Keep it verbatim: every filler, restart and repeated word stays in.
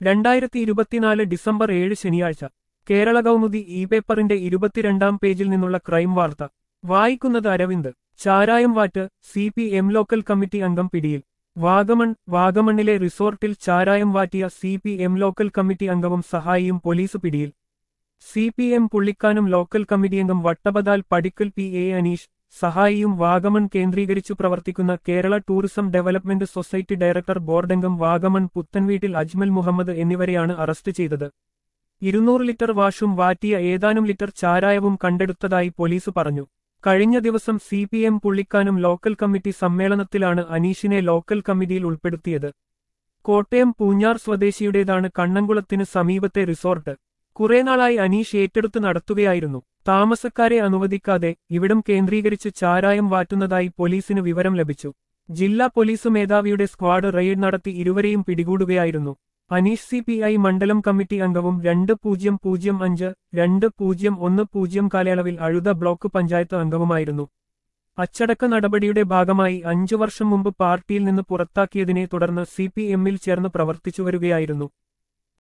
രണ്ടായിരത്തി ഇരുപത്തിനാല് ഡിസംബർ ഏഴ് ശനിയാഴ്ച കേരള കൗമുദി ഇ പേപ്പറിന്റെ ഇരുപത്തിരണ്ടാം പേജിൽ നിന്നുള്ള ക്രൈം വാർത്ത വായിക്കുന്നത് അരവിന്ദ്. ചാരായം വാറ്റ്, C P M local committee അംഗം പിടിയിൽ. വാഗമൺ വാഗമണ്ണിലെ റിസോർട്ടിൽ ചാരായം വാറ്റിയ C P M local committee അംഗവും സഹായിയും പോലീസ് പിടിയിൽ. C P M Pullikkanam local committee അംഗം വട്ടബദാൽ പടിക്കൽ പി എ അനീഷ്, സഹായിയും വാഗമൺ കേന്ദ്രീകരിച്ചു പ്രവർത്തിക്കുന്ന Kerala tourism development society director ബോർഡംഗം വാഗമൺ പുത്തൻവീട്ടിൽ അജ്മൽ മുഹമ്മദ് എന്നിവരെയാണ് അറസ്റ്റ് ചെയ്തത്. ഇരുന്നൂറ് ലിറ്റർ വാഷും വാറ്റിയ ഏതാനും ലിറ്റർ ചാരായവും കണ്ടെടുത്തതായി പോലീസ് പറഞ്ഞു. കഴിഞ്ഞ ദിവസം C P M Pullikkanam local committee സമ്മേളനത്തിലാണ് അനീഷിനെ ലോക്കൽ കമ്മിറ്റിയിൽ ഉൾപ്പെടുത്തിയത്. കോട്ടയം പൂഞ്ഞാർ സ്വദേശിയുടേതാണ് കണ്ണംകുളത്തിന് സമീപത്തെ റിസോർട്ട്. കുറേനാളായി അനീഷ് ഏറ്റെടുത്ത് നടത്തുകയായിരുന്നു. താമസക്കാരെ അനുവദിക്കാതെ ഇവിടം കേന്ദ്രീകരിച്ച് ചാരായം വാറ്റുന്നതായി പോലീസിന് വിവരം ലഭിച്ചു. ജില്ലാ പോലീസ് മേധാവിയുടെ സ്ക്വാഡ് റെയ്ഡ് നടത്തി ഇരുവരെയും പിടികൂടുകയായിരുന്നു. അനീഷ് സി പി ഐ മണ്ഡലം കമ്മിറ്റി അംഗവും രണ്ട് പൂജ്യം പൂജ്യം അഞ്ച് രണ്ട് പൂജ്യം ഒന്ന് പൂജ്യം കാലയളവിൽ അഴുത ബ്ലോക്ക് പഞ്ചായത്ത് അംഗവുമായിരുന്നു. അച്ചടക്ക നടപടിയുടെ ഭാഗമായി അഞ്ചു വർഷം മുമ്പ് പാർട്ടിയിൽ നിന്ന് പുറത്താക്കിയതിനെ തുടർന്ന് സി പി എമ്മിൽ ചേർന്ന് പ്രവർത്തിച്ചുവരികയായിരുന്നു.